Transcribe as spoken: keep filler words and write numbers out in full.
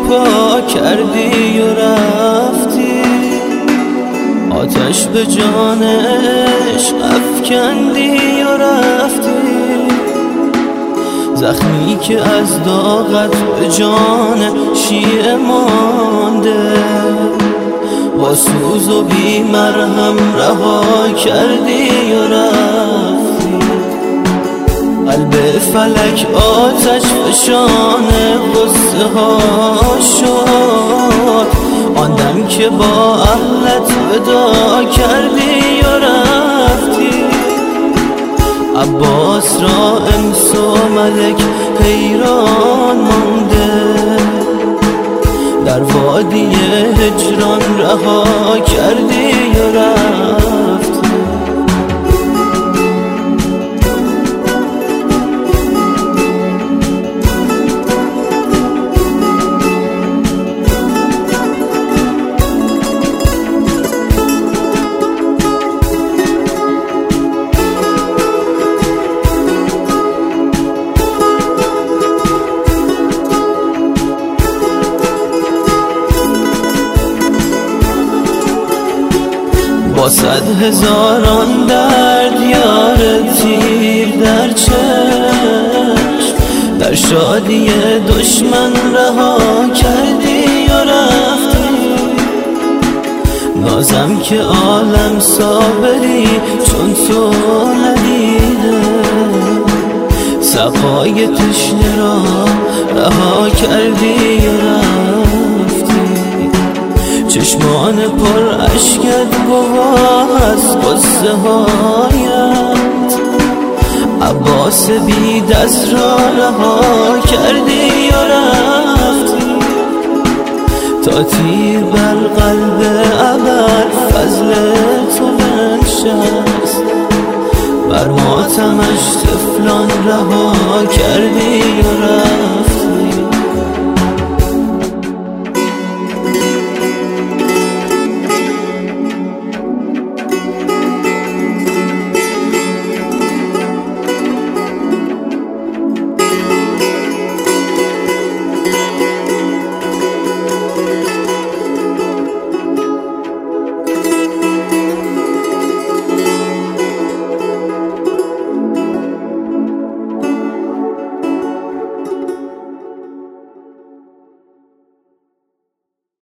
پا کردی و رفتی، آتش به جان عشق افکندی و رفتی، زخمی که از داغت به جان شیعه مانده، با سوز و بی مرهم رها کردی و رفتی. قلب فلک آتش فشان غصه ها شد، آن دم که با اهلت ودا کردی و رفتی. عباس را انس و ملک حیران مانده، در وادی هجران رها کردی و رفتی. با صد هزاران درد یار تیر در چشم، در شادی دشمن رها کردی و رفتی. نازم که عالم صابری چون تو ندیده، سقای تشنه را رها کردی و رفتی. چشمان پر اشکت گواه از قصه هایت، عباس بی دست را رها کردی و رفتی. تا تیر بر قلب ابر فضل تو بنشست، بر ماتمش طفلان رها کردی و رفتی.